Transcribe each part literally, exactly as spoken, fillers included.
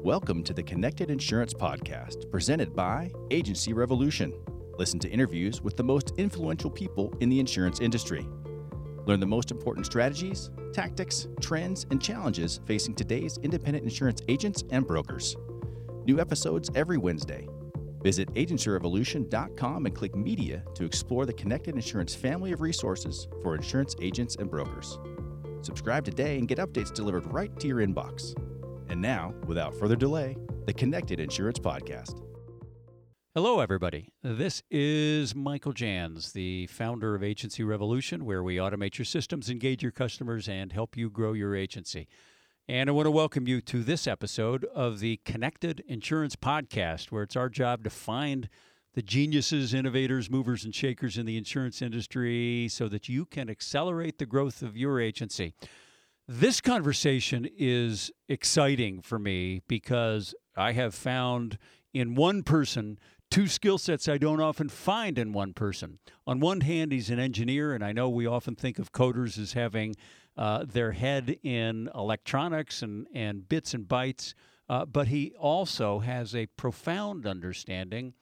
Welcome to the Connected Insurance Podcast, presented by Agency Revolution. Listen to interviews with the most influential people in the insurance industry. Learn the most important strategies, tactics, trends, and challenges facing today's independent insurance agents and brokers. New episodes every Wednesday. Visit agency revolution dot com and click Media to explore the Connected Insurance family of resources for insurance agents and brokers. Subscribe today and get updates delivered right to your inbox. And now, without further delay, the Connected Insurance Podcast. Hello, everybody. This is Michael Jans, the founder of Agency Revolution, where we automate your systems, engage your customers, and help you grow your agency. And I want to welcome you to this episode of the Connected Insurance Podcast, where it's our job to find the geniuses, innovators, movers, and shakers in the insurance industry so that you can accelerate the growth of your agency. This conversation is exciting for me because I have found in one person two skill sets I don't often find in one person. On one hand, he's an engineer, and I know we often think of coders as having uh, their head in electronics and, and bits and bytes, uh, but he also has a profound understanding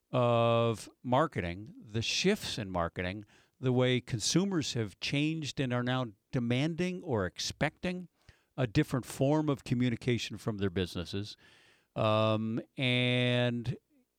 of marketing, the shifts in marketing, the way consumers have changed and are now demanding or expecting a different form of communication from their businesses. Um, and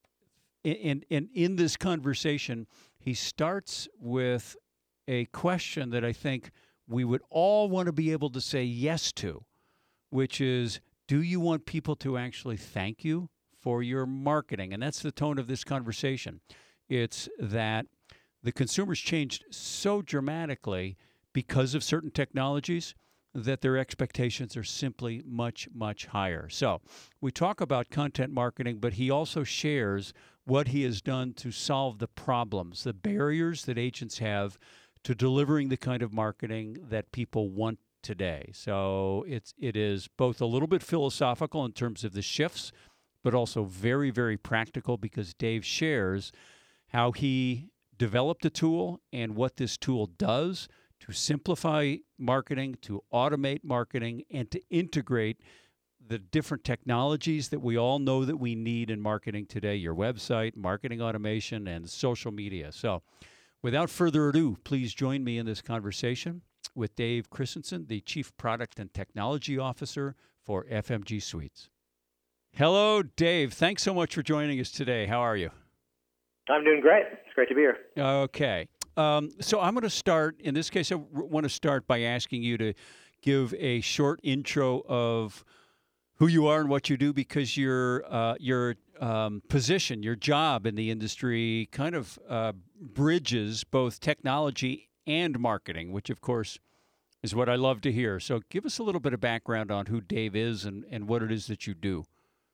in, in, in this conversation, he starts with a question that I think we would all want to be able to say yes to, which is, do you want people to actually thank you for your marketing? And that's the tone of this conversation. It's that the consumers changed so dramatically because of certain technologies that their expectations are simply much, much higher. So we talk about content marketing, but he also shares what he has done to solve the problems, the barriers that agents have to delivering the kind of marketing that people want today. So it's it is both a little bit philosophical in terms of the shifts, but also very, very practical because Dave shares how he developed a tool and what this tool does to simplify marketing, to automate marketing, and to integrate the different technologies that we all know that we need in marketing today, your website, marketing automation, and social media. So without further ado, please join me in this conversation with Dave Christensen, the Chief Product and Technology Officer for F M G Suites. Hello, Dave. Thanks so much for joining us today. How are you? I'm doing great. It's great to be here. Okay. Um, so I'm going to start, in this case, I r- want to start by asking you to give a short intro of who you are and what you do, because your uh, your um, position, your job in the industry kind of uh, bridges both technology and marketing, which, of course, is what I love to hear. So give us a little bit of background on who Dave is and, and what it is that you do.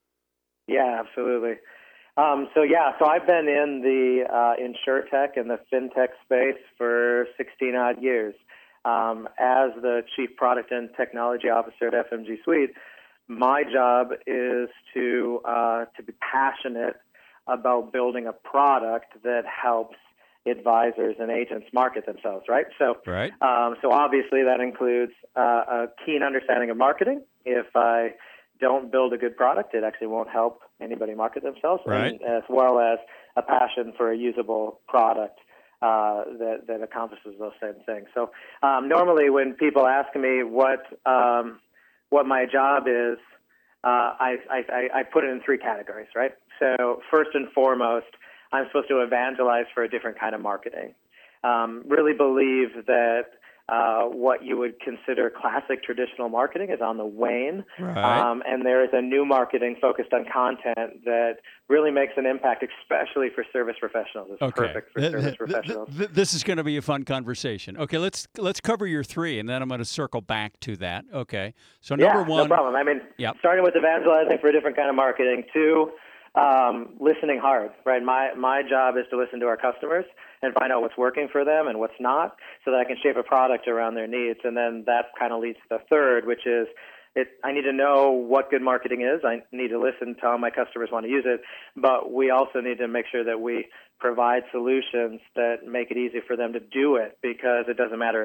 Yeah, absolutely. Um, so yeah, so I've been in the uh, insurtech and the fintech space for sixteen odd years. Um, as the Chief Product and Technology Officer at F M G Suite, my job is to uh, to be passionate about building a product that helps advisors and agents market themselves. Right. So, right. Um, so obviously that includes uh, a keen understanding of marketing. If I don't build a good product, it actually won't help anybody market themselves, right. and as well as a passion for a usable product uh, that, that accomplishes those same things. So um, normally when people ask me what um, what my job is, uh, I, I, I put it in three categories, right? So first and foremost, I'm supposed to evangelize for a different kind of marketing. Um, really believe that Uh, what you would consider classic traditional marketing is on the wane, right. um, and there is a new marketing focused on content that really makes an impact, especially for service professionals. It's okay. perfect for th- service th- professionals. Th- th- this is going to be a fun conversation. Okay, let's let's cover your three, and then I'm going to circle back to that. Okay, so number yeah, one, no problem. I mean, yep. starting with evangelizing for a different kind of marketing. Two, um, listening hard. Right, my my job is to listen to our customers and find out what's working for them and what's not, so that I can shape a product around their needs. And then that kind of leads to the third, which is it, I need to know what good marketing is. I need to listen to how my customers want to use it, but we also need to make sure that we provide solutions that make it easy for them to do it, because it doesn't matter if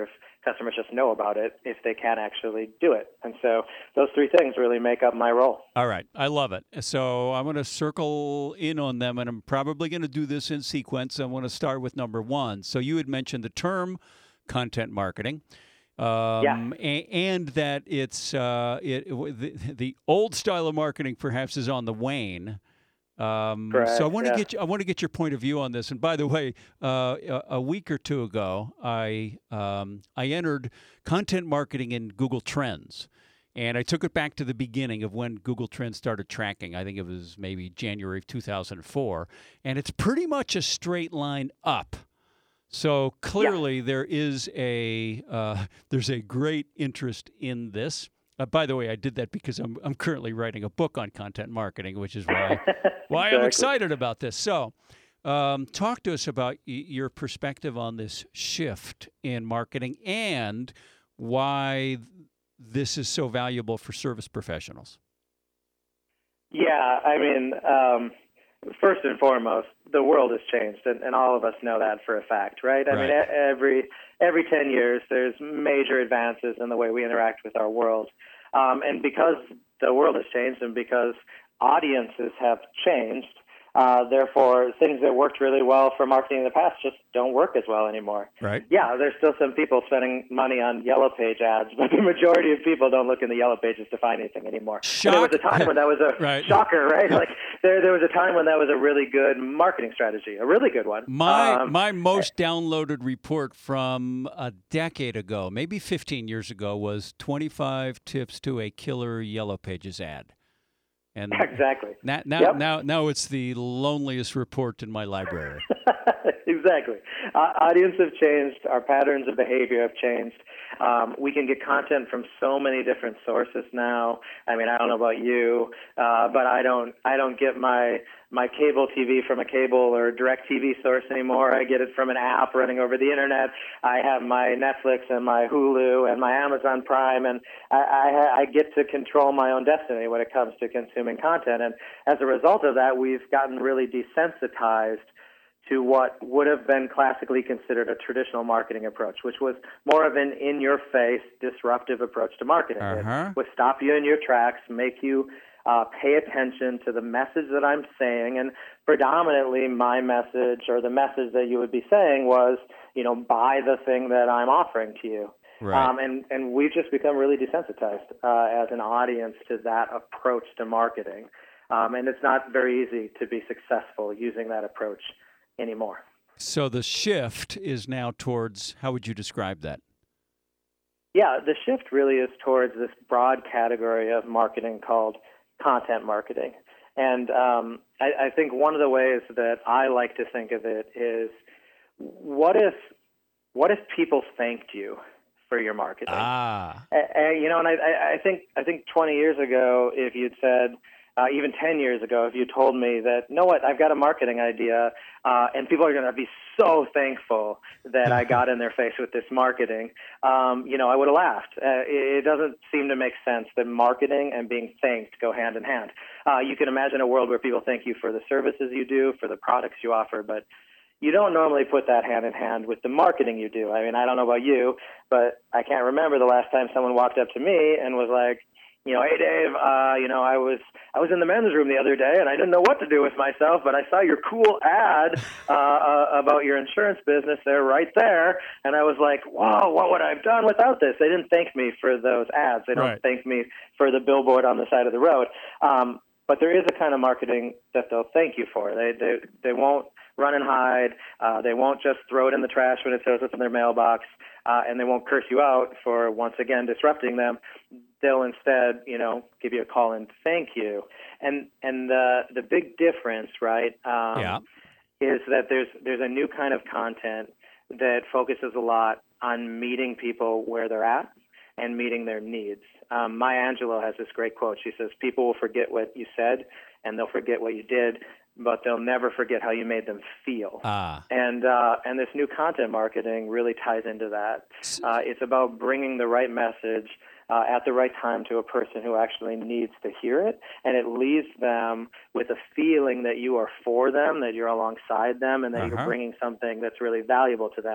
customers just know about it if they can't actually do it. And so those three things really make up my role. All right. I love it. So I'm going to circle in on them, and I'm probably going to do this in sequence. I want to start with number one. So you had mentioned the term content marketing. Um, yeah. and, and that it's uh, it, the, the old style of marketing perhaps is on the wane. Um, Correct, so I want to yeah. get you, I want to get your point of view on this. And by the way, uh, a, a week or two ago, I um, I entered content marketing in Google Trends, and I took it back to the beginning of when Google Trends started tracking. I think it was maybe January of two thousand four, and it's pretty much a straight line up. So clearly, yeah. there is a uh, there's a great interest in this. Uh, by the way, I did that because I'm I'm currently writing a book on content marketing, which is why why exactly. I'm excited about this. So, um, talk to us about y- your perspective on this shift in marketing and why this is so valuable for service professionals. Yeah, I mean, um, first and foremost, the world has changed, and, and all of us know that for a fact, right? I Right. mean, every every ten years, there's major advances in the way we interact with our world. Um, and because the world has changed and because audiences have changed, uh, therefore, things that worked really well for marketing in the past just don't work as well anymore. Right. Yeah, there's still some people spending money on Yellow Page ads, but the majority of people don't look in the Yellow Pages to find anything anymore. Shock. And there was a time when that was a right. shocker, right? Like there, there was a time when that was a really good marketing strategy, a really good one. My um, my most downloaded report from a decade ago, maybe fifteen years ago, was twenty-five tips to a killer Yellow Pages ad. And exactly. Now, now, Yep. now, now it's the loneliest report in my library. Exactly. Uh, audience have changed. Our patterns of behavior have changed. Um, we can get content from so many different sources now. I mean, I don't know about you, uh, but I don't. I don't get my my cable T V from a cable or direct T V source anymore. I get it from an app running over the internet. I have my Netflix and my Hulu and my Amazon Prime, and I, I, I get to control my own destiny when it comes to consuming content. And as a result of that, we've gotten really desensitized to what would have been classically considered a traditional marketing approach, which was more of an in-your-face, disruptive approach to marketing. Uh-huh. It would stop you in your tracks, make you uh, pay attention to the message that I'm saying, and predominantly my message or the message that you would be saying was, you know, buy the thing that I'm offering to you. Right. Um, and, and we've just become really desensitized uh, as an audience to that approach to marketing. Um, and it's not very easy to be successful using that approach anymore. So the shift is now towards, how would you describe that? Yeah, the shift really is towards this broad category of marketing called content marketing. And um, I, I think one of the ways that I like to think of it is, what if what if people thanked you for your marketing? Ah. And, you know, and I, I think I think twenty years ago, if you'd said, Uh, even ten years ago, if you told me that, you know what, I've got a marketing idea, uh, and people are going to be so thankful that I got in their face with this marketing, um, you know, I would have laughed. Uh, it, it doesn't seem to make sense that marketing and being thanked go hand in hand. Uh, you can imagine a world where people thank you for the services you do, for the products you offer, but you don't normally put that hand in hand with the marketing you do. I mean, I don't know about you, but I can't remember the last time someone walked up to me and was like, you know, hey Dave, uh, you know, I was I was in the men's room the other day and I didn't know what to do with myself, but I saw your cool ad uh, uh, about your insurance business there, right there, and I was like, wow, what would I have done without this? They didn't thank me for those ads. They don't Right. thank me for the billboard on the side of the road. Um, but there is a kind of marketing that they'll thank you for. They they they won't run and hide. Uh, they won't just throw it in the trash when it shows up in their mailbox, uh, and they won't curse you out for once again disrupting them. They'll instead, you know, give you a call and thank you. And and the the big difference, right, um, Yeah. is that there's there's a new kind of content that focuses a lot on meeting people where they're at and meeting their needs. Um, Maya Angelou has this great quote. She says, "People will forget what you said, and they'll forget what you did, but they'll never forget how you made them feel." Ah. And uh, and this new content marketing really ties into that. Uh, it's about bringing the right message uh, at the right time to a person who actually needs to hear it, and it leaves them with a feeling that you are for them, that you're alongside them, and that Uh-huh. you're bringing something that's really valuable to them.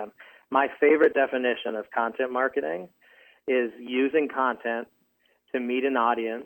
My favorite definition of content marketing is using content to meet an audience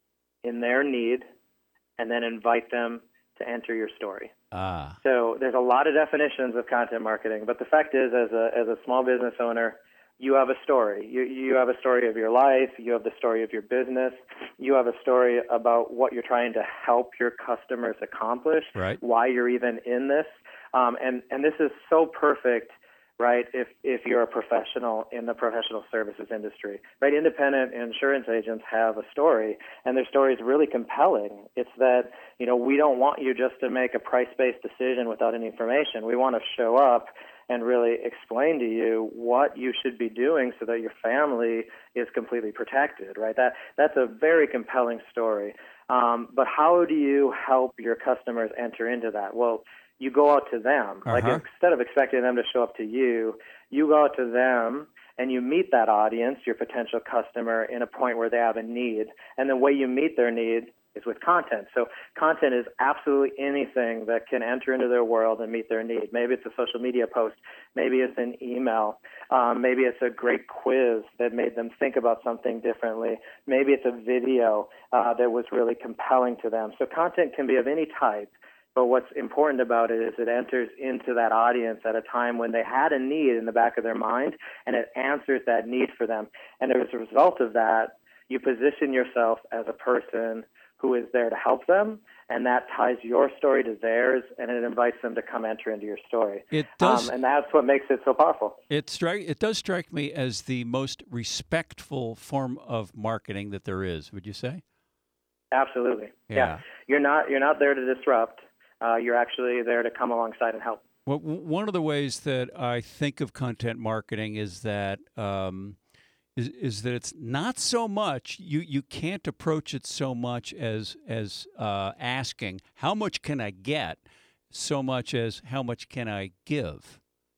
in their need and then invite them to enter your story. Ah. So there's a lot of definitions of content marketing, but the fact is, as a as a small business owner, you have a story. You you have a story of your life. You have the story of your business. You have a story about what you're trying to help your customers accomplish. Right. Why you're even in this, um, and and this is so perfect, right? If if you're a professional in the professional services industry, right? Independent insurance agents have a story, and their story is really compelling. It's that, you know, we don't want you just to make a price-based decision without any information. We want to show up and really explain to you what you should be doing so that your family is completely protected, right? That that's a very compelling story. Um, but how do you help your customers enter into that? Well, you go out to them. Uh-huh. Like, instead of expecting them to show up to you, you go out to them and you meet that audience, your potential customer, in a point where they have a need. And the way you meet their need is with content. So content is absolutely anything that can enter into their world and meet their need. Maybe it's a social media post. Maybe it's an email. Um, maybe it's a great quiz that made them think about something differently. Maybe it's a video uh, that was really compelling to them. So content can be of any type. But what's important about it is it enters into that audience at a time when they had a need in the back of their mind, and it answers that need for them. And as a result of that, you position yourself as a person who is there to help them, and that ties your story to theirs, and it invites them to come enter into your story. It does, um, and that's what makes it so powerful. It strike it does strike me as the most respectful form of marketing that there is. Would you say? Absolutely. Yeah. yeah. You're not you're not there to disrupt. Uh, you're actually there to come alongside and help. Well, one of the ways that I think of content marketing is that um, is, is that it's not so much you you can't approach it so much as as uh, asking how much can I get, so much as how much can I give,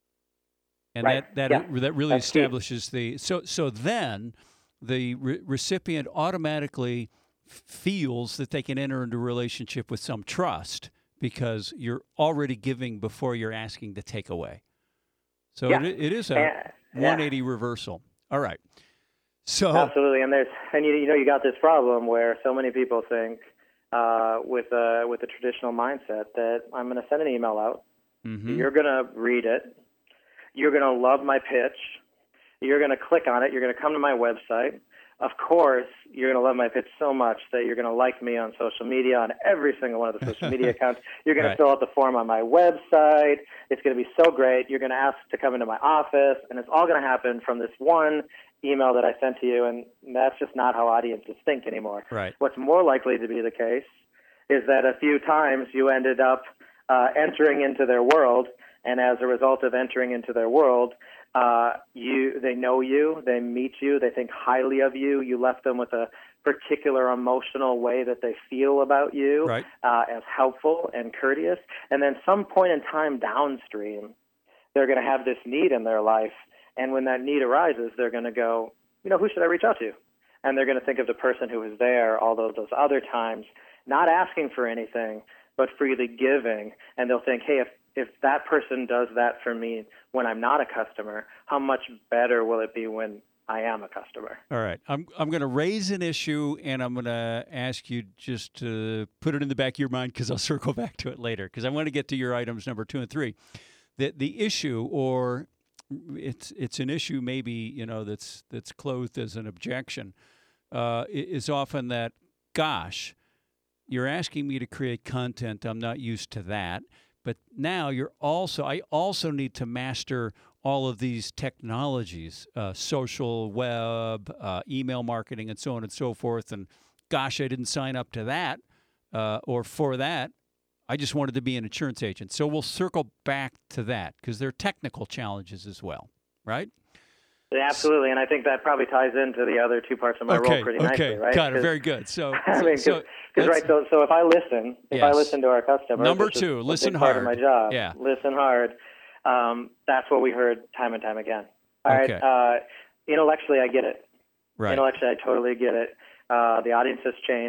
and right. that that yeah. that really That's establishes key. the so so then the re- recipient automatically f- feels that they can enter into a relationship with some trust, because you're already giving before you're asking to take away. So yeah. it, it is a yeah. one eighty reversal. All right. So absolutely, and there's and you, you know you got this problem where so many people think uh, with a with a traditional mindset that I'm going to send an email out, mm-hmm. you're going to read it, you're going to love my pitch, you're going to click on it, you're going to come to my website. Of course, you're going to love my pitch so much that you're going to like me on social media, on every single one of the social media accounts. You're going right. to fill out the form on my website. It's going to be so great. You're going to ask to come into my office, and it's all going to happen from this one email that I sent to you, and that's just not how audiences think anymore. Right. What's more likely to be the case is that a few times you ended up uh, entering into their world, and as a result of entering into their world, uh, you they know you, they meet you, they think highly of you. You left them with a particular emotional way that they feel about you, right. uh, as helpful and courteous. And then some point in time downstream, they're going to have this need in their life. And when that need arises, they're going to go, you know, who should I reach out to? And they're going to think of the person who was there all those, those other times, not asking for anything, but freely giving. And they'll think, hey, if if that person does that for me when I'm not a customer, how much better will it be when I am a customer? All right. I'm I'm going to raise an issue, and I'm going to ask you just to put it in the back of your mind, because I'll circle back to it later, because I want to get to your items number two and three. The the issue, or it's it's an issue maybe, you know, that's that's clothed as an objection, uh, is often that, gosh, you're asking me to create content. I'm not used to that. But now you're also, I also need to master all of these technologies, uh, social, web, uh, email marketing, and so on and so forth. And gosh, I didn't sign up to that uh, or for that. I just wanted to be an insurance agent. So we'll circle back to that, because there are technical challenges as well, right? Yeah, absolutely, and I think that probably ties into the other two parts of my okay, role pretty okay. nicely, right? Got it. Very good. So, I mean, so, because right, so so if I listen, if yes. I listen to our customers, number which two, is listen a big hard. part of my job, yeah, listen hard. Um, that's what we heard time and time again. All okay. right, uh, intellectually, I get it. Right. Intellectually, I totally get it. Uh, the audience has changed.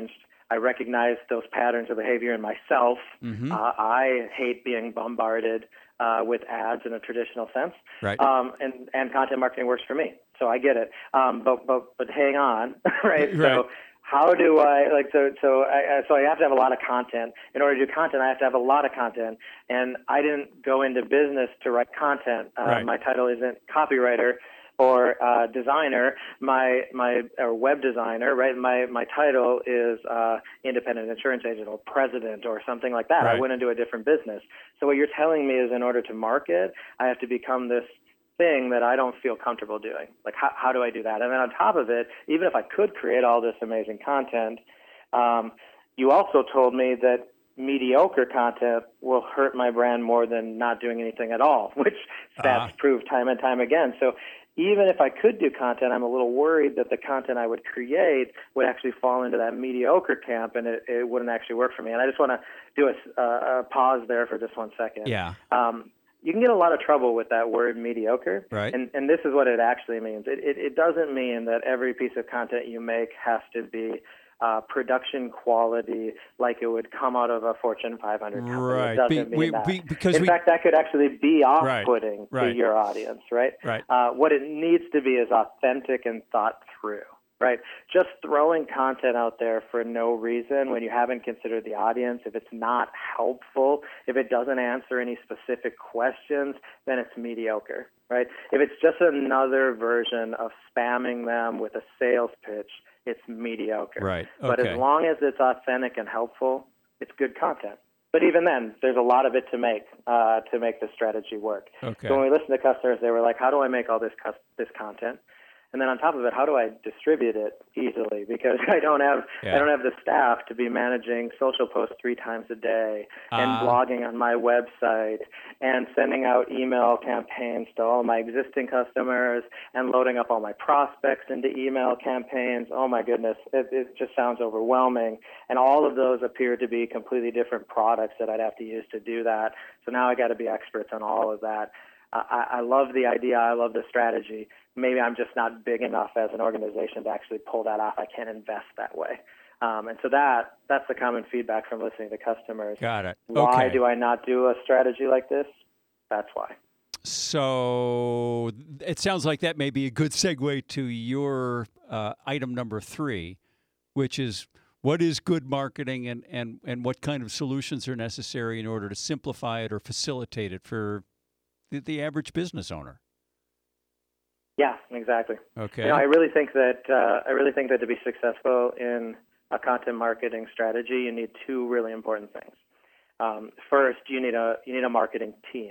I recognize those patterns of behavior in myself. Mm-hmm. Uh, I hate being bombarded uh, with ads in a traditional sense. Right. Um, and, and content marketing works for me. So I get it. Um, but, but, but hang on, right? Right. So how do I, like, so, so I, so I have to have a lot of content. In order to do content, I have to have a lot of content. And I didn't go into business to write content. Uh, Right. My title isn't copywriter or uh, designer. My my or web designer, right? My my title is uh, independent insurance agent or president or something like that. Right. I went into a different business. So what you're telling me is, in order to market, I have to become this thing that I don't feel comfortable doing. Like, how how do I do that? And then on top of it, even if I could create all this amazing content, um, you also told me that mediocre content will hurt my brand more than not doing anything at all, which stats Uh-huh. prove time and time again. So even if I could do content, I'm a little worried that the content I would create would actually fall into that mediocre camp, and it, it wouldn't actually work for me. And I just want to do a, a, a pause there for just one second. Yeah. Um, you can get a lot of trouble with that word mediocre, Right. and, and this is what it actually means. It, it, it doesn't mean that every piece of content you make has to be uh, production quality, like it would come out of a Fortune five hundred company. Right. It doesn't Be- mean we- that. we- because In we- fact, that could actually be off-putting Right. to your audience, right? Right. Uh, what it needs to be is authentic and thought through, right? Just throwing content out there for no reason when you haven't considered the audience, if it's not helpful, if it doesn't answer any specific questions, then it's mediocre, right? If it's just another version of spamming them with a sales pitch, it's mediocre. Right. But Okay. as long as it's authentic and helpful, it's good content. But even then, there's a lot of it to make uh, to make the strategy work. Okay. So when we listened to customers, they were like, "How do I make all this cus- this content?" And then on top of it, how do I distribute it easily? Because I don't have Yeah. I don't have the staff to be managing social posts three times a day and Ah. blogging on my website and sending out email campaigns to all my existing customers and loading up all my prospects into email campaigns. Oh my goodness, it, it just sounds overwhelming. And all of those appear to be completely different products that I'd have to use to do that. So now I got to be experts on all of that. I, I love the idea. I love the strategy. Maybe I'm just not big enough as an organization to actually pull that off. I can't invest that way. Um, and so that that's the common feedback from listening to customers. Got it. Why Okay. do I not do a strategy like this? That's why. So it sounds like that may be a good segue to your uh, item number three, which is what is good marketing and, and, and what kind of solutions are necessary in order to simplify it or facilitate it for the, the average business owner. Yeah, exactly. Okay. You know, I really think that uh, I really think that to be successful in a content marketing strategy, you need two really important things. Um, first, you need a you need a marketing team.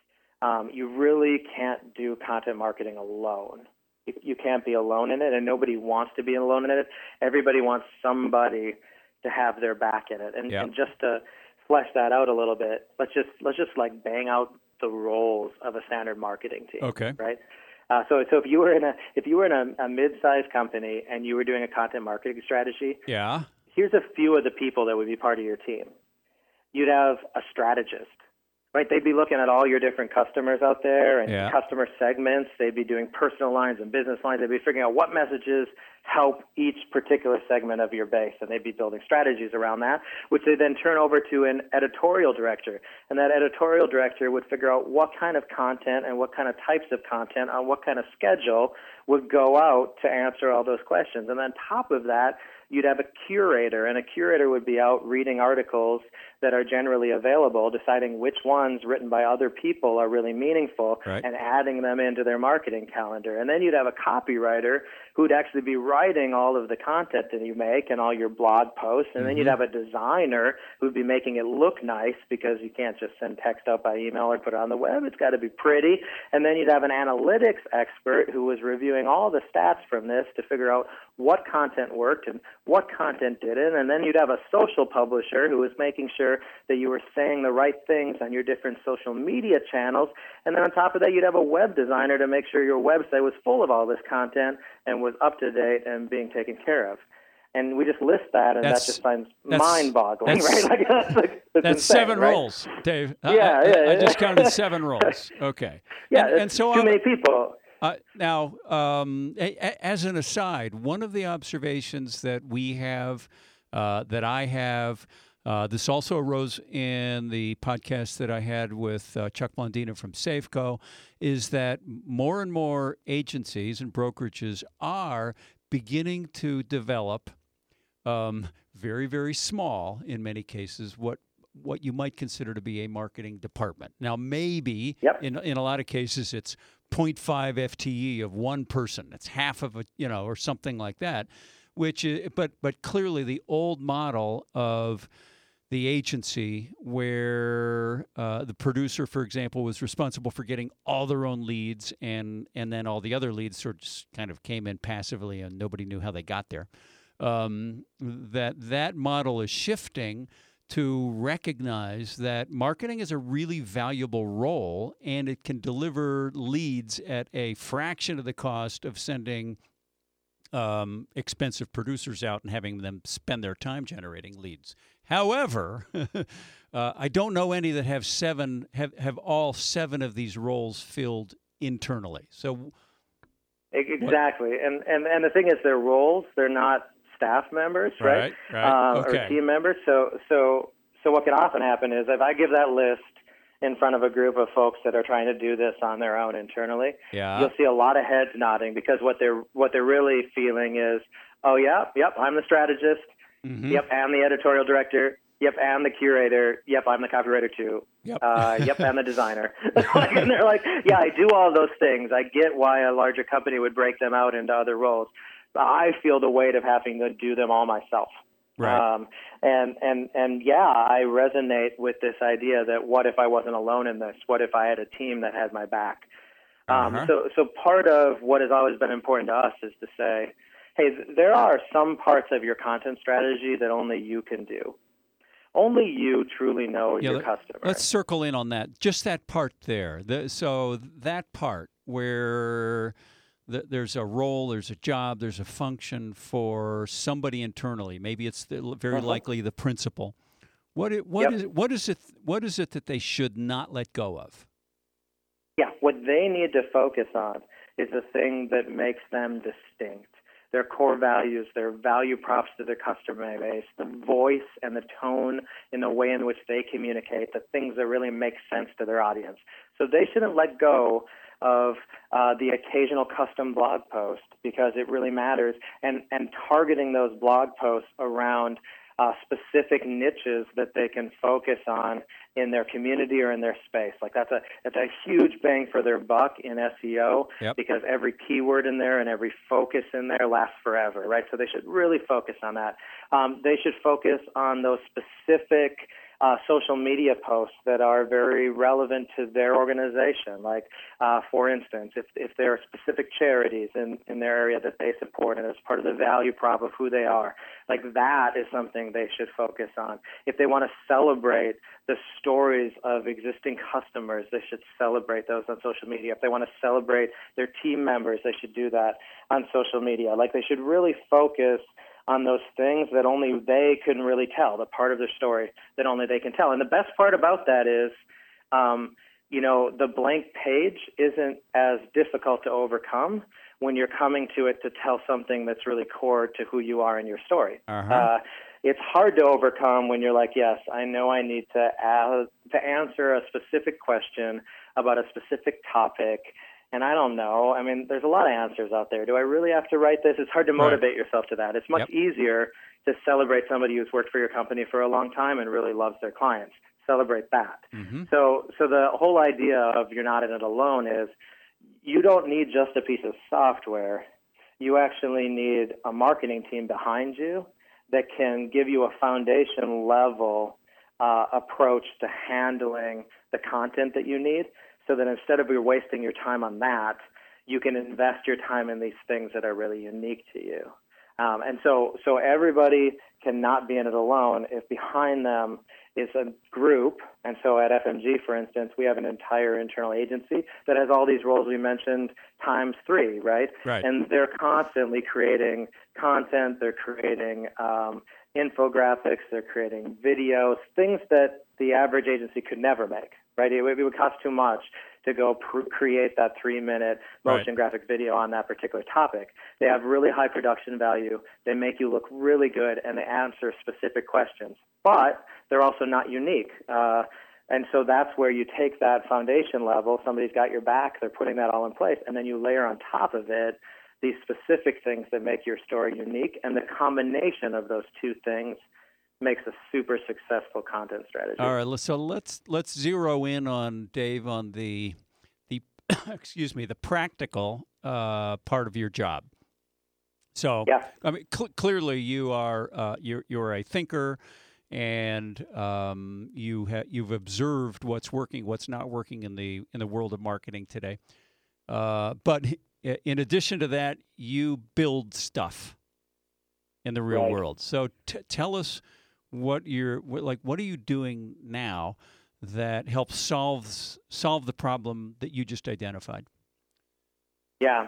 Um, you really can't do content marketing alone. You, you can't be alone in it, and nobody wants to be alone in it. Everybody wants somebody to have their back in it. And, Yep. and just to flesh that out a little bit, let's just let's just like bang out the roles of a standard marketing team. Okay. Right. Uh, so, so if you were in a if you were in a, a mid-sized company and you were doing a content marketing strategy, Yeah. here's a few of the people that would be part of your team. You'd have a strategist, right? They'd be looking at all your different customers out there and Yeah. customer segments. They'd be doing personal lines and business lines. They'd be figuring out what messages help each particular segment of your base, and they'd be building strategies around that, which they then turn over to an editorial director. And that editorial director would figure out what kind of content and what kind of types of content on what kind of schedule would go out to answer all those questions. And on top of that, you'd have a curator, and a curator would be out reading articles that are generally available, deciding which ones written by other people are really meaningful, Right. and adding them into their marketing calendar. And then you'd have a copywriter who'd actually be writing all of the content that you make and all your blog posts. And then you'd have a designer who'd be making it look nice, because you can't just send text out by email or put it on the web. It's got to be pretty. And then you'd have an analytics expert who was reviewing all the stats from this to figure out what content worked and what content didn't. And then you'd have a social publisher who was making sure that you were saying the right things on your different social media channels. And then on top of that, you'd have a web designer to make sure your website was full of all this content and was up to date and being taken care of. And we just list that, and That's- that just finds that's- mind-boggling, that's- right? Like, that's like, that's That's insane, seven right? roles, Dave. I- Yeah, I, yeah, I, I yeah. just counted seven roles. Okay. Yeah, and, that's and so too I'm- many people. Uh, now, um, a, a, as an aside, one of the observations that we have uh, that I have. Uh, this also arose in the podcast that I had with uh, Chuck Blondina from Safeco, is that more and more agencies and brokerages are beginning to develop um, very, very small, in many cases, what what you might consider to be a marketing department. Now, maybe Yep. in in a lot of cases it's zero point five F T E of one person. It's half of a, you know, or something like that. Which, is, but but clearly the old model of the agency where uh, the producer, for example, was responsible for getting all their own leads, and and then all the other leads sort of just kind of came in passively, and nobody knew how they got there. Um, that that model is shifting to recognize that marketing is a really valuable role, and it can deliver leads at a fraction of the cost of sending um, expensive producers out and having them spend their time generating leads. However, uh, I don't know any that have seven have, have all seven of these roles filled internally. So exactly, what? and and and the thing is, they're roles; they're not staff members, right? Right, right. Uh, Okay. Or team members. So so so what can often happen is if I give that list in front of a group of folks that are trying to do this on their own internally, Yeah. you'll see a lot of heads nodding, because what they're what they're really feeling is, oh yeah, yep, I'm the strategist. Mm-hmm. Yep, and the editorial director. Yep, and the curator. Yep, I'm the copywriter too. Yep. Uh, yep, and the designer. And they're like, yeah, I do all those things. I get why a larger company would break them out into other roles. But I feel the weight of having to do them all myself. Right. Um, and, and, and yeah, I resonate with this idea that what if I wasn't alone in this? What if I had a team that had my back? Um, Uh-huh. so, so part of what has always been important to us is to say, hey, there are some parts of your content strategy that only you can do. Only you truly know Yeah, your let, customer. Let's circle in on that. Just that part there. The, so that part where the, there's a role, there's a job, there's a function for somebody internally. Maybe it's the, very Uh-huh. likely the principal. What it, what Yep. is what is it what is it that they should not let go of? Yeah, what they need to focus on is the thing that makes them distinct. Their core values, their value props to their customer base, the voice and the tone in the way in which they communicate, the things that really make sense to their audience. So they shouldn't let go of uh, the occasional custom blog post, because it really matters, and, and targeting those blog posts around uh, specific niches that they can focus on in their community or in their space. Like that's a that's a huge bang for their buck in S E O, Yep. because every keyword in there and every focus in there lasts forever, right? So they should really focus on that. Um, they should focus on those specific uh, social media posts that are very relevant to their organization. Like, uh, for instance, if if there are specific charities in, in their area that they support and it's part of the value prop of who they are, like that is something they should focus on. If they want to celebrate the stories of existing customers, they should celebrate those on social media. If they want to celebrate their team members, they should do that on social media. Like, they should really focus on those things that only they can really tell, the part of their story that only they can tell. And the best part about that is, um, you know, the blank page isn't as difficult to overcome when you're coming to it to tell something that's really core to who you are in your story. Uh-huh. Uh, it's hard to overcome when you're like, yes, I know I need to ask, to answer a specific question about a specific topic, and I don't know. I mean, there's a lot of answers out there. Do I really have to write this? It's hard to motivate right. yourself to that. It's much Yep. easier to celebrate somebody who's worked for your company for a long time and really loves their clients. Celebrate that. Mm-hmm. So, so the whole idea of you're not in it alone is you don't need just a piece of software. You actually need a marketing team behind you that can give you a foundation level uh, approach to handling the content that you need, so that instead of you wasting your time on that, you can invest your time in these things that are really unique to you. Um, and so, so everybody cannot be in it alone if behind them is a group. And so at F M G, for instance, we have an entire internal agency that has all these roles we mentioned times three, right? Right. And they're constantly creating content. They're creating um, infographics. They're creating videos, things that the average agency could never make, right? It, it would cost too much to go pr- create that three-minute motion right. graphic video on that particular topic. They have really high production value. They make you look really good, and they answer specific questions. But they're also not unique. Uh, and so that's where you take that foundation level. Somebody's got your back. They're putting that all in place. And then you layer on top of it these specific things that make your story unique. And the combination of those two things makes a super successful content strategy. All right, so let's let's zero in on Dave on the the excuse me the practical uh, part of your job. So, yeah. I mean, cl- clearly you are uh, you're you're a thinker, and um, you ha- you've observed what's working, what's not working in the in the world of marketing today. Uh, but in addition to that, you build stuff in the real right. world. So, t- tell us. What you're what, like? What are you doing now that helps solve solve the problem that you just identified? Yeah.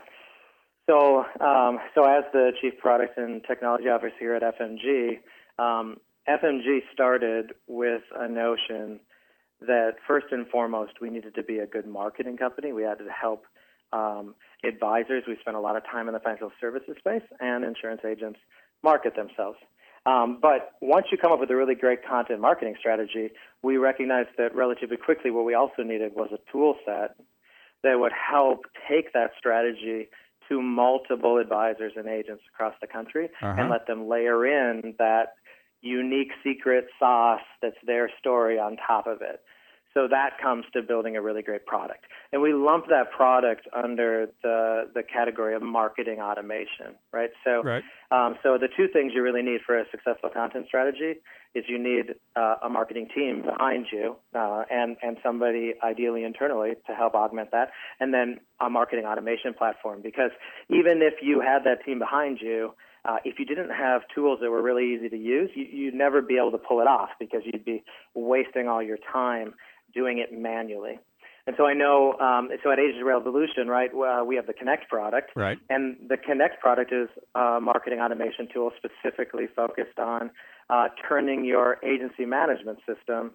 So, um, so as the Chief Product and Technology Officer here at F M G, um, F M G started with a notion that first and foremost we needed to be a good marketing company. We had to help um, advisors. We spent a lot of time in the financial services space and insurance agents market themselves. Um, but once you come up with a really great content marketing strategy, we recognized that relatively quickly what we also needed was a tool set that would help take that strategy to multiple advisors and agents across the country uh-huh. and let them layer in that unique secret sauce that's their story on top of it. So that comes to building a really great product. And we lump that product under the the category of marketing automation, right? So right. Um, so the two things you really need for a successful content strategy is you need uh, a marketing team behind you uh, and, and somebody ideally internally to help augment that, and then a marketing automation platform. Because even if you had that team behind you, uh, if you didn't have tools that were really easy to use, you, you'd never be able to pull it off because you'd be wasting all your time doing it manually. And so I know, um, so at Agency Revolution, right, uh, we have the Connect product. Right. And the Connect product is a marketing automation tool specifically focused on uh, turning your agency management system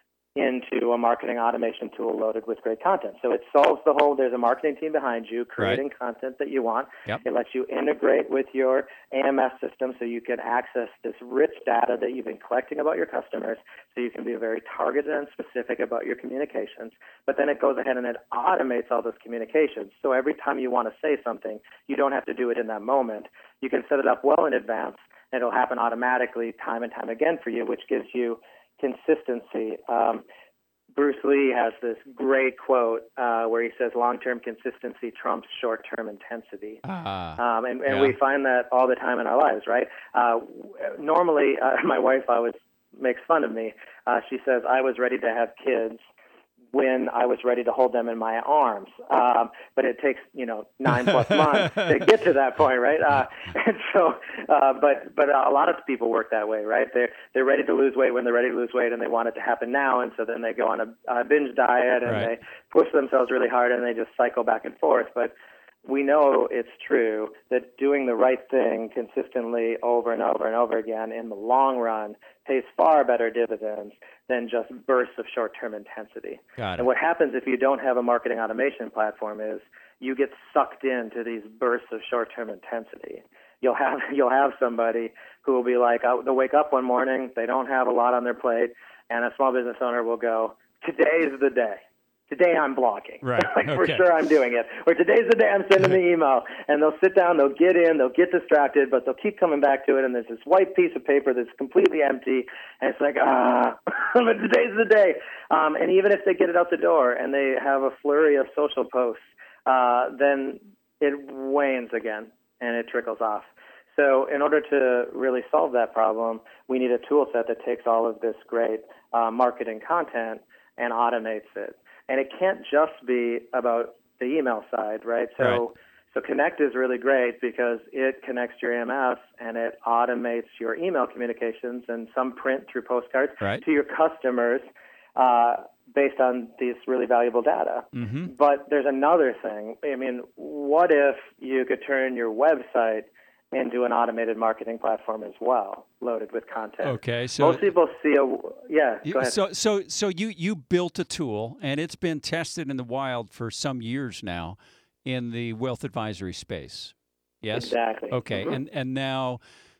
into a marketing automation tool loaded with great content. So it solves the whole, there's a marketing team behind you creating right. content that you want. Yep. It lets you integrate with your A M S system so you can access this rich data that you've been collecting about your customers so you can be very targeted and specific about your communications. But then it goes ahead and it automates all those communications. So every time you want to say something, you don't have to do it in that moment. You can set it up well in advance, and it'll happen automatically time and time again for you, which gives you consistency. Um, Bruce Lee has this great quote uh, where he says, long-term consistency trumps short-term intensity. Uh, um, and and yeah. we find that all the time in our lives, right? Uh, normally, uh, my wife always makes fun of me. Uh, she says, I was ready to have kids when I was ready to hold them in my arms. Um, but it takes, you know, nine plus months to get to that point, right? Uh, and so, uh, but but a lot of people work that way, right? They're, they're ready to lose weight when they're ready to lose weight and they want it to happen now. And so then they go on a, a binge diet and right. they push themselves really hard and they just cycle back and forth. But we know it's true that doing the right thing consistently over and over and over again in the long run pays far better dividends than just bursts of short-term intensity. Got it. And what happens if you don't have a marketing automation platform is you get sucked into these bursts of short-term intensity. You'll have you'll have somebody who will be like, oh, they'll wake up one morning, they don't have a lot on their plate, and a small business owner will go, today's the day. Today I'm blogging. Right. like okay. For sure I'm doing it. Or today's the day I'm sending the email. And they'll sit down, they'll get in, they'll get distracted, but they'll keep coming back to it. And there's this white piece of paper that's completely empty. And it's like, ah, but today's the day. Um, and even if they get it out the door and they have a flurry of social posts, uh, then it wanes again and it trickles off. So in order to really solve that problem, we need a tool set that takes all of this great uh, marketing content and automates it. And it can't just be about the email side, right? So, right. so Connect is really great because it connects to your A M S and it automates your email communications and some print through postcards right. to your customers uh, based on these really valuable data. Mm-hmm. But there's another thing. I mean, what if you could turn your website into an automated marketing platform as well, loaded with content. Okay, so most people see a yeah. Go ahead. So so so you you built a tool, and it's been tested in the wild for some years now in the wealth advisory space. Yes. Exactly. Okay, Mm-hmm. and and now.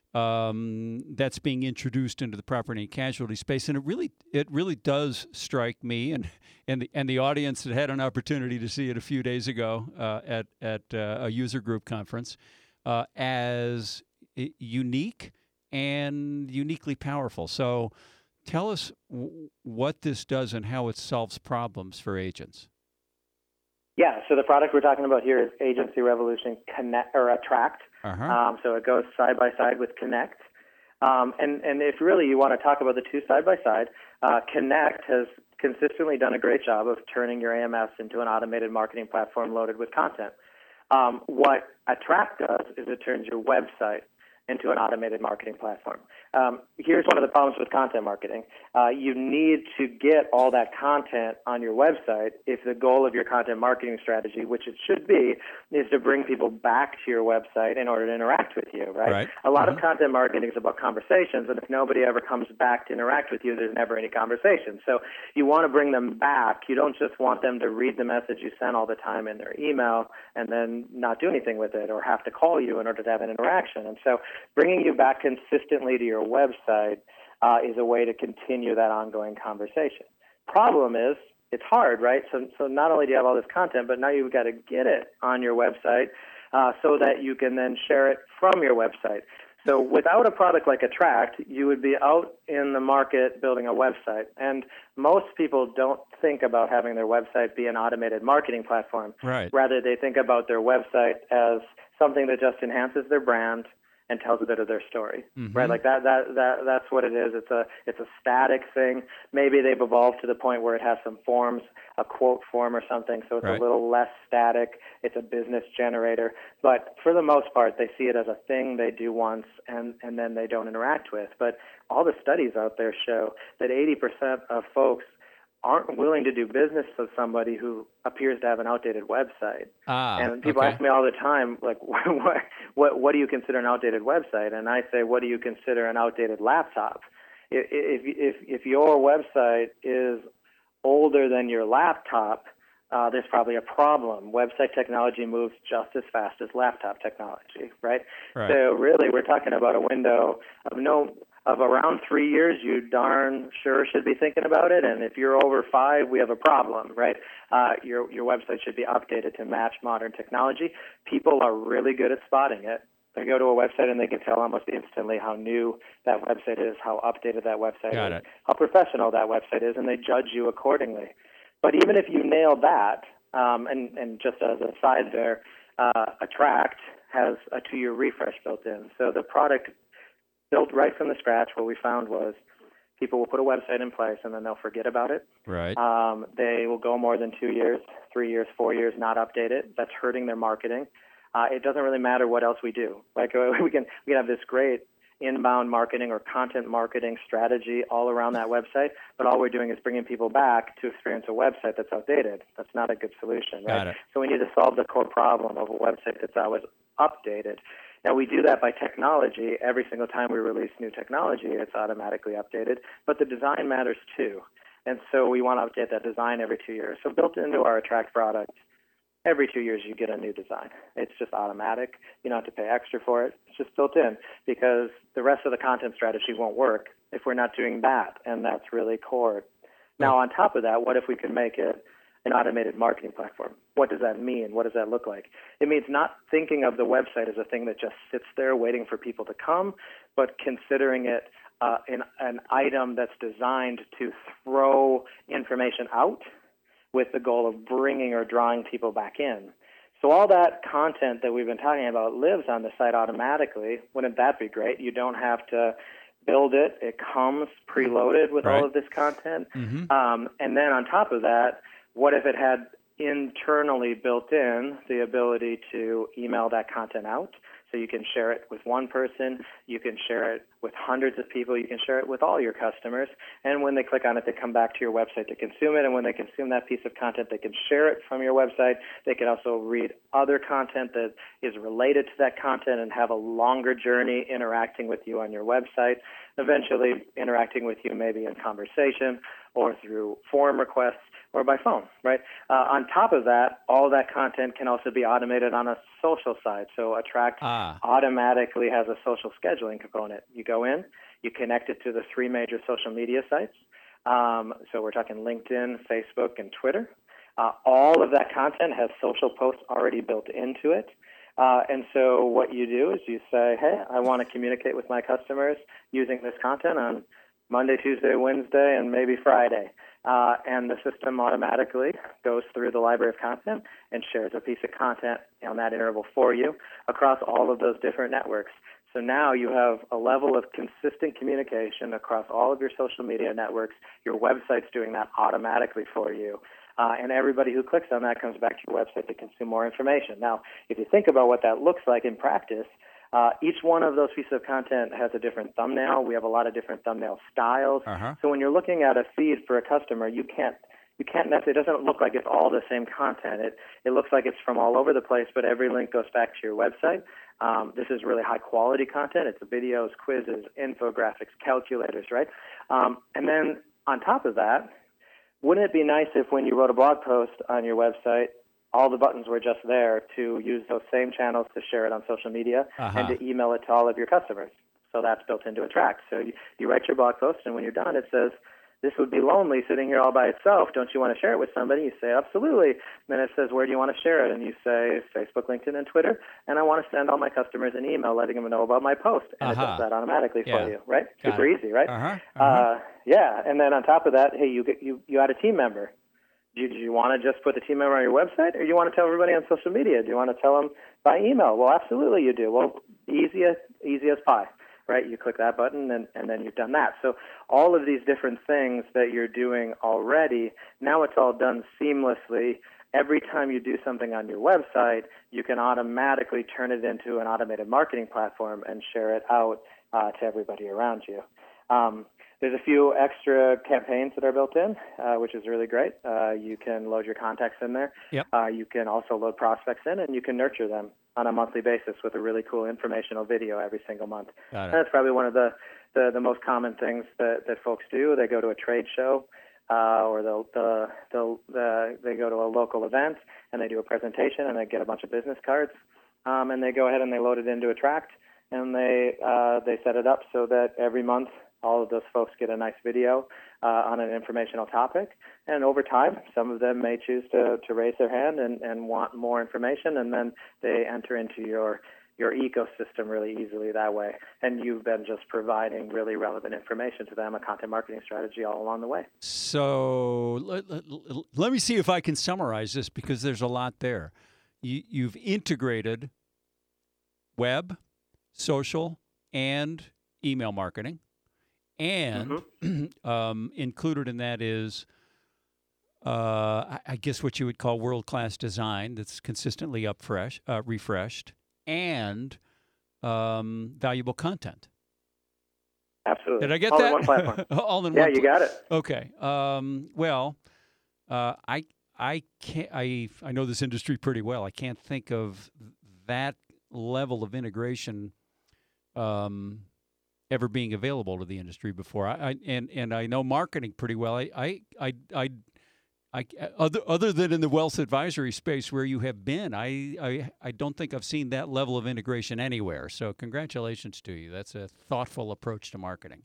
Um, that's being introduced into the property and casualty space, and it really, it really does strike me, and and the and the audience that had an opportunity to see it a few days ago uh, at at uh, a user group conference, uh, as unique and uniquely powerful. So, tell us w- what this does and how it solves problems for agents. Yeah, so the product we're talking about here is Agency Revolution Connect or Attract. Uh-huh. Um, so it goes side by side with Connect. Um, and, and if really you want to talk about the two side by side, uh, Connect has consistently done a great job of turning your A M S into an automated marketing platform loaded with content. Um, what Attract does is it turns your website into an automated marketing platform. Um, here's one of the problems with content marketing. Uh, you need to get all that content on your website if the goal of your content marketing strategy, which it should be, is to bring people back to your website in order to interact with you, right? Right. A lot Uh-huh. of content marketing is about conversations, and if nobody ever comes back to interact with you, there's never any conversation. So you want to bring them back. You don't just want them to read the message you sent all the time in their email and then not do anything with it or have to call you in order to have an interaction. And so bringing you back consistently to your website uh, is a way to continue that ongoing conversation. Problem is, it's hard, right? So, so not only do you have all this content, but now you've got to get it on your website uh, so that you can then share it from your website. So without a product like Attract, you would be out in the market building a website. And most people don't think about having their website be an automated marketing platform. Right. Rather, they think about their website as something that just enhances their brand and tells a bit of their story, Mm-hmm. right? Like that, that, that, that's what it is. It's a, it's a static thing. Maybe they've evolved to the point where it has some forms, a quote form or something, so it's Right. a little less static. It's a business generator. But for the most part, they see it as a thing they do once and, and then they don't interact with. But all the studies out there show that eighty percent of folks aren't willing to do business with somebody who appears to have an outdated website. Ah, and people okay. ask me all the time, like, what, what, what do you consider an outdated website? And I say, what do you consider an outdated laptop? If, if, if, if your website is older than your laptop, uh, there's probably a problem. Website technology moves just as fast as laptop technology, right? Right. So really, we're talking about a window of no of around three years. You darn sure should be thinking about it. And if you're over five, we have a problem, right? Uh, your your website should be updated to match modern technology. People are really good at spotting it. They go to a website and they can tell almost instantly how new that website is, how updated that website Got is, it. how professional that website is, and they judge you accordingly. But even if you nail that, um, and, and just as a side there, uh, Attract has a two-year refresh built in. So the product built right from the scratch, what we found was people will put a website in place and then they'll forget about it. Right. Um, they will go more than two years, three years, four years, not update it. That's hurting their marketing. Uh, it doesn't really matter what else we do. Like uh, we can we can have this great inbound marketing or content marketing strategy all around that website, but all we're doing is bringing people back to experience a website that's outdated. That's not a good solution, right? Got it. So we need to solve the core problem of a website that's always updated. Now, we do that by technology. Every single time we release new technology, it's automatically updated, but the design matters too. And so we want to update that design every two years. So built into our Attract product, every two years you get a new design. It's just automatic. You don't have to pay extra for it. It's just built in because the rest of the content strategy won't work if we're not doing that, and that's really core. Now, on top of that, what if we could make it an automated marketing platform? What does that mean? What does that look like? It means not thinking of the website as a thing that just sits there waiting for people to come, but considering it uh, an, an item that's designed to throw information out with the goal of bringing or drawing people back in. So all that content that we've been talking about lives on the site automatically. Wouldn't that be great? You don't have to build it. It comes preloaded with Right. all of this content. Mm-hmm. Um, and then on top of that, what if it had internally built in the ability to email that content out? So you can share it with one person, you can share it with with hundreds of people. You can share it with all your customers. And when they click on it, they come back to your website to consume it. And when they consume that piece of content, they can share it from your website. They can also read other content that is related to that content and have a longer journey interacting with you on your website, eventually interacting with you maybe in conversation or through forum requests or by phone, right? Uh, on top of that, all that content can also be automated on a social side. So Attract Ah. automatically has a social scheduling component. You go in, you connect it to the three major social media sites. Um, so we're talking LinkedIn, Facebook, and Twitter. Uh, all of that content has social posts already built into it. Uh, and so what you do is you say, hey, I want to communicate with my customers using this content on Monday, Tuesday, Wednesday, and maybe Friday. Uh, and the system automatically goes through the library of content and shares a piece of content on that interval for you across all of those different networks. So now you have a level of consistent communication across all of your social media networks. Your website's doing that automatically for you. Uh, and everybody who clicks on that comes back to your website to consume more information. Now, if you think about what that looks like in practice, Uh, each one of those pieces of content has a different thumbnail. We have a lot of different thumbnail styles. Uh-huh. So when you're looking at a feed for a customer, you can't you can't necessarily, it doesn't look like it's all the same content. It it looks like it's from all over the place, but every link goes back to your website. Um, this is really high quality content. It's videos, quizzes, infographics, calculators, right? Um, and then on top of that, wouldn't it be nice if when you wrote a blog post on your website, all the buttons were just there to use those same channels to share it on social media Uh-huh. and to email it to all of your customers. So that's built into Attract. So you, you write your blog post, and when you're done, it says, this would be lonely sitting here all by itself. Don't you want to share it with somebody? You say, absolutely. Then it says, where do you want to share it? And you say, Facebook, LinkedIn, and Twitter. And I want to send all my customers an email letting them know about my post. And Uh-huh. it does that automatically Yeah. for you, right? Got Super it. easy, right? Uh-huh. Uh-huh. Uh, yeah. And then on top of that, hey, you get, you, you add a team member. Do you, do you want to just put the team member on your website, or do you want to tell everybody on social media? Do you want to tell them by email? Well, absolutely you do. Well, easy as, easy as pie, right? You click that button, and, and then you've done that. So all of these different things that you're doing already, now it's all done seamlessly. Every time you do something on your website, you can automatically turn it into an automated marketing platform and share it out uh, to everybody around you. Um, There's a few extra campaigns that are built in, uh, which is really great. Uh, you can load your contacts in there. Yep. Uh, you can also load prospects in, and you can nurture them on a monthly basis with a really cool informational video every single month. Got And it. that's probably one of the, the, the most common things that, that folks do. They go to a trade show, uh, or they'll, the, they'll, the, they go to a local event, and they do a presentation, and they get a bunch of business cards, um, and they go ahead and they load it into Attract, and they uh, they set it up so that every month all of those folks get a nice video uh, on an informational topic. And over time, some of them may choose to, to raise their hand and, and want more information, and then they enter into your your ecosystem really easily that way. And you've been just providing really relevant information to them, a content marketing strategy all along the way. So let, let, let me see if I can summarize this, because there's a lot there. You, you've integrated web, social, and email marketing. And Mm-hmm. um, included in that is, uh, I, I guess, what you would call world-class design that's consistently up fresh, uh, refreshed, and um, valuable content. Absolutely. Did I get all that? in one platform. All in Yeah, one. you got it. Okay. Um, well, uh, I I can't. I I know this industry pretty well. I can't think of that level of integration um, ever being available to the industry before. I, I and and I know marketing pretty well. I I I. I I, other other than in the wealth advisory space where you have been, I, I I don't think I've seen that level of integration anywhere. So congratulations to you. That's a thoughtful approach to marketing.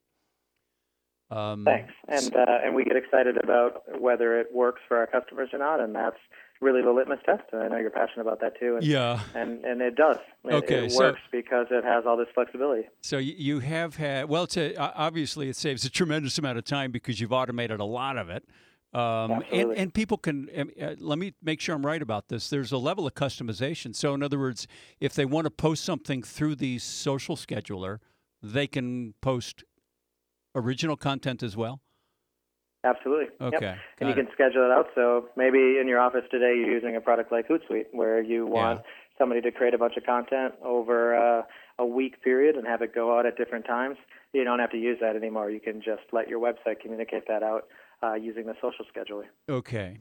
Um, Thanks. And uh, and we get excited about whether it works for our customers or not, and that's really the litmus test. And I know you're passionate about that too. And, yeah. And and it does. It, Okay, it so- works because it has all this flexibility. So you you have had, well, to, obviously it saves a tremendous amount of time because you've automated a lot of it. Um, and, Absolutely. and people can, um, uh, let me make sure I'm right about this. There's a level of customization. So in other words, if they want to post something through the social scheduler, they can post original content as well? Absolutely. Okay. Yep. And you got can schedule it out. So maybe in your office today you're using a product like Hootsuite where you want Yeah. somebody to create a bunch of content over uh, a week period and have it go out at different times. you don't have to use that anymore. You can just let your website communicate that out uh, using the social scheduler. Okay.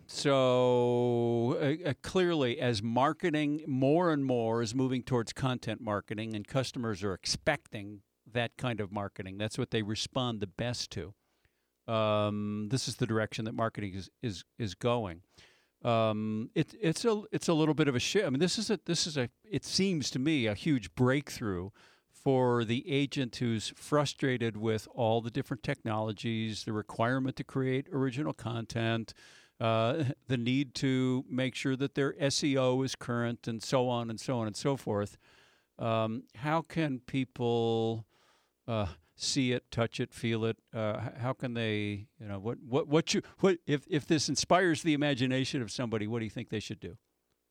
So uh, uh, clearly, as marketing more and more is moving towards content marketing, and customers are expecting that kind of marketing, that's what they respond the best to. Um, this is the direction that marketing is is, is going. Um, it, it's a it's a little bit of a shift. I mean, this is a this is a it seems to me a huge breakthrough for the agent who's frustrated with all the different technologies, the requirement to create original content, uh, the need to make sure that their S E O is current, and so on and so on and so forth. Um, how can people uh, see it, touch it, feel it? Uh, how can they, you know, what what what you what if if this inspires the imagination of somebody? What do you think they should do?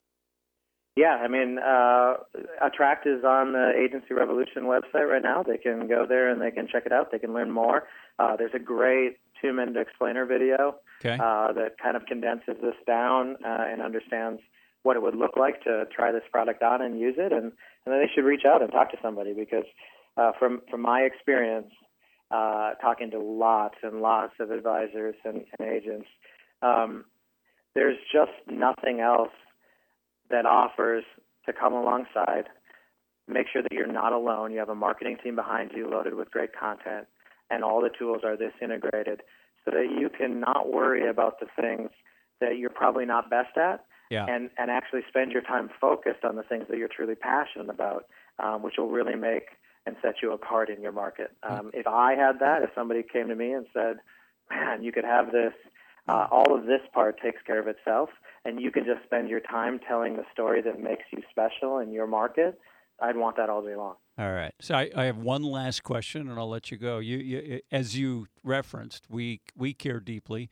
Yeah, I mean, uh, Attract is on the Agency Revolution website right now. They can go there and they can check it out. They can learn more. Uh, there's a great two-minute explainer video okay. uh, that kind of condenses this down uh, and understands what it would look like to try this product on and use it. And, and then they should reach out and talk to somebody because uh, from, from my experience, uh, talking to lots and lots of advisors and, and agents, um, there's just nothing else that offers to come alongside, make sure that you're not alone. You have a marketing team behind you loaded with great content, and all the tools are this integrated so that you can not worry about the things that you're probably not best at yeah. and, and actually spend your time focused on the things that you're truly passionate about, um, which will really make and set you apart in your market. Um, if I had that, if somebody came to me and said, man, you could have this, Uh, all of this part takes care of itself, and you can just spend your time telling the story that makes you special in your market, I'd want that all day long. All right. So I, I have one last question, and I'll let you go. You, you, as you referenced, we we care deeply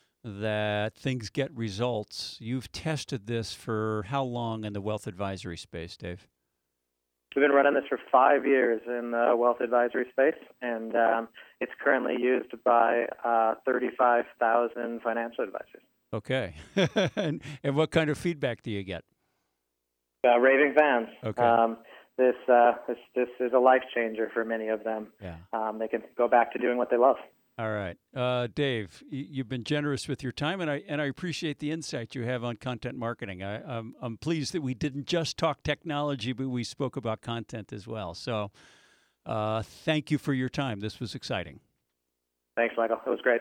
that things get results. You've tested this for how long in the wealth advisory space, Dave? We've been running this for five years in the wealth advisory space, and um, it's currently used by uh, thirty-five thousand financial advisors. Okay. and, and what kind of feedback do you get? Uh, raving fans. Okay. Um, this, uh, this this is a life changer for many of them. Yeah. Um, they can go back to doing what they love. All right. Uh, Dave, you've been generous with your time, and I and I appreciate the insight you have on content marketing. I, I'm, I'm pleased that we didn't just talk technology, but we spoke about content as well. So uh, thank you for your time. This was exciting. Thanks, Michael. It was great.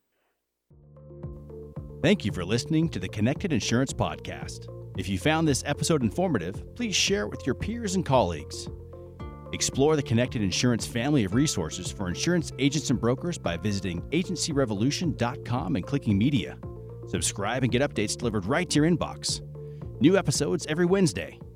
Thank you for listening to the Connected Insurance Podcast. If you found this episode informative, please share it with your peers and colleagues. Explore the Connected Insurance family of resources for insurance agents and brokers by visiting agency revolution dot com and clicking Media. Subscribe and get updates delivered right to your inbox. New episodes every Wednesday.